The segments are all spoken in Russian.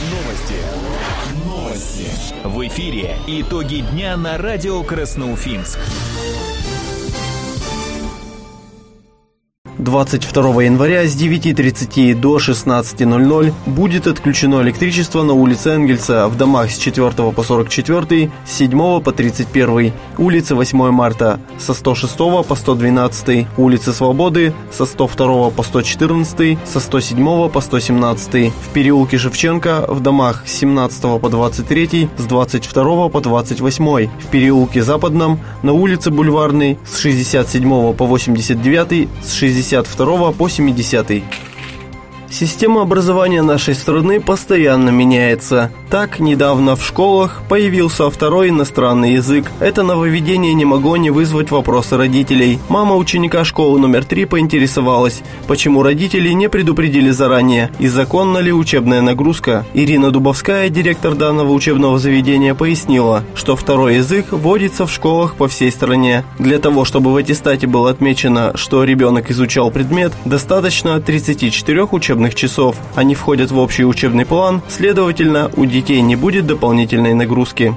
Новости. В эфире итоги дня на радио Красноуфимск. 22 января с 9:30 до 16:00 будет отключено электричество на улице Энгельса в домах с 4 по 44, с 7 по 31, улице 8 марта со 106 по 112, улице Свободы со 102 по 114, со 107 по 117, в переулке Шевченко в домах с 17 по 23, с 22 по 28, в переулке Западном на улице Бульварной с 67 по 89, с 62 по 70. Система образования нашей страны постоянно меняется. Так, недавно в школах появился второй иностранный язык. Это нововведение не могло не вызвать вопросы родителей. Мама ученика школы номер 3 поинтересовалась, почему родители не предупредили заранее и законна ли учебная нагрузка. Ирина Дубовская, директор данного учебного заведения, пояснила, что второй язык вводится в школах по всей стране. Для того, чтобы в аттестате было отмечено, что ребенок изучал предмет, достаточно 34 учебных часов. Они входят в общий учебный план, следовательно, у детей не будет дополнительной нагрузки.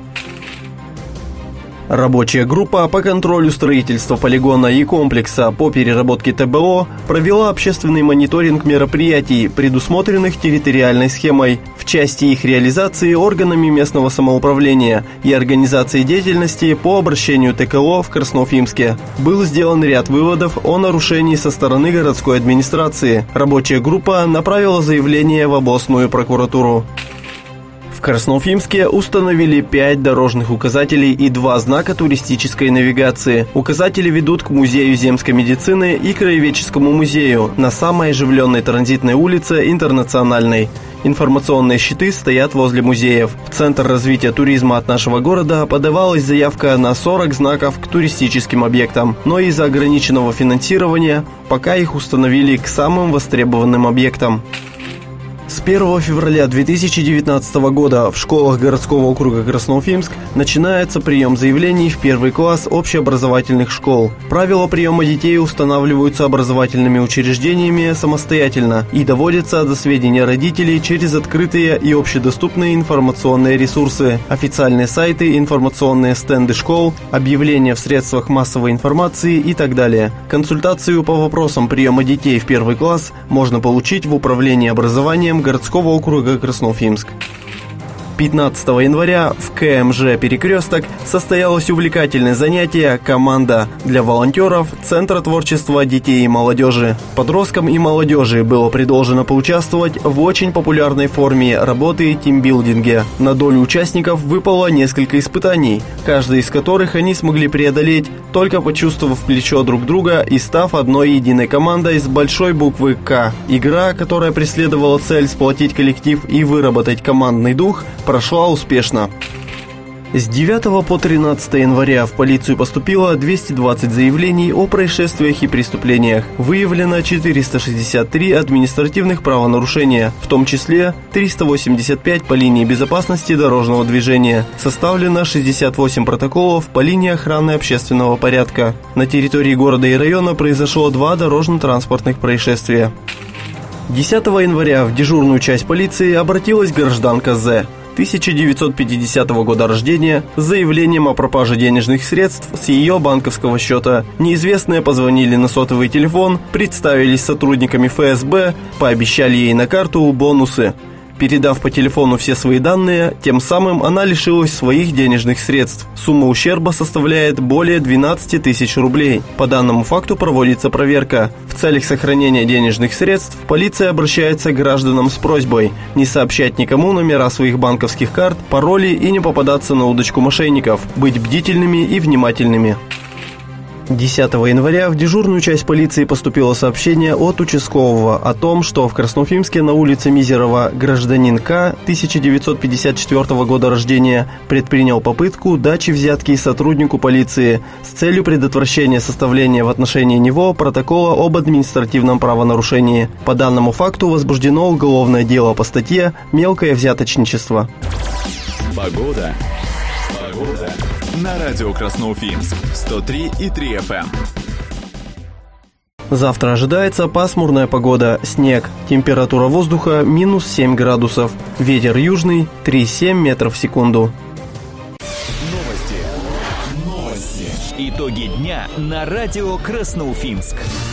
Рабочая группа по контролю строительства полигона и комплекса по переработке ТБО провела общественный мониторинг мероприятий, предусмотренных территориальной схемой, в части их реализации органами местного самоуправления и организации деятельности по обращению ТКО в Красноуфимске. Был сделан ряд выводов о нарушении со стороны городской администрации. Рабочая группа направила заявление в областную прокуратуру. В Красноуфимске установили 5 дорожных указателей и 2 знака туристической навигации. Указатели ведут к Музею земской медицины и Краеведческому музею на самой оживленной транзитной улице Интернациональной. Информационные щиты стоят возле музеев. В Центр развития туризма от нашего города подавалась заявка на 40 знаков к туристическим объектам, но из-за ограниченного финансирования пока их установили к самым востребованным объектам. С 1 февраля 2019 года в школах городского округа Красноуфимск начинается прием заявлений в 1 класс общеобразовательных школ. Правила приема детей устанавливаются образовательными учреждениями самостоятельно и доводятся до сведения родителей через открытые и общедоступные информационные ресурсы, официальные сайты, информационные стенды школ, объявления в средствах массовой информации и так далее. Консультацию по вопросам приема детей в 1 класс можно получить в Управлении образованием городского округа Красноуфимск. 15 января в КМЖ «Перекресток» состоялось увлекательное занятие «Команда» для волонтеров Центра творчества детей и молодежи. Подросткам и молодежи было предложено поучаствовать в очень популярной форме работы тимбилдинге. На долю участников выпало несколько испытаний, каждый из которых они смогли преодолеть, только почувствовав плечо друг друга и став одной единой командой с большой буквы «К». Игра, которая преследовала цель сплотить коллектив и выработать командный дух, прошла успешно. С 9 по 13 января в полицию поступило 220 заявлений о происшествиях и преступлениях. Выявлено 463 административных правонарушения, в том числе 385 по линии безопасности дорожного движения. Составлено 68 протоколов по линии охраны общественного порядка. На территории города и района произошло 2 дорожно-транспортных происшествия. 10 января в дежурную часть полиции обратилась гражданка З. 1950 года рождения с заявлением о пропаже денежных средств с ее банковского счета. Неизвестные позвонили на сотовый телефон, представились сотрудниками ФСБ, пообещали ей на карту бонусы. Передав по телефону все свои данные, тем самым она лишилась своих денежных средств. Сумма ущерба составляет более 12 тысяч рублей. По данному факту проводится проверка. В целях сохранения денежных средств полиция обращается к гражданам с просьбой не сообщать никому номера своих банковских карт, пароли и не попадаться на удочку мошенников, быть бдительными и внимательными. 10 января в дежурную часть полиции поступило сообщение от участкового о том, что в Красноуфимске на улице Мизерова гражданин К. 1954 года рождения предпринял попытку дачи взятки сотруднику полиции с целью предотвращения составления в отношении него протокола об административном правонарушении. По данному факту возбуждено уголовное дело по статье «Мелкое взяточничество». Погода. На радио Красноуфимск 103,3 FM. Завтра ожидается пасмурная погода, снег, температура воздуха минус 7 градусов, ветер южный 3,7 метров в секунду. Новости. Итоги дня на радио Красноуфимск.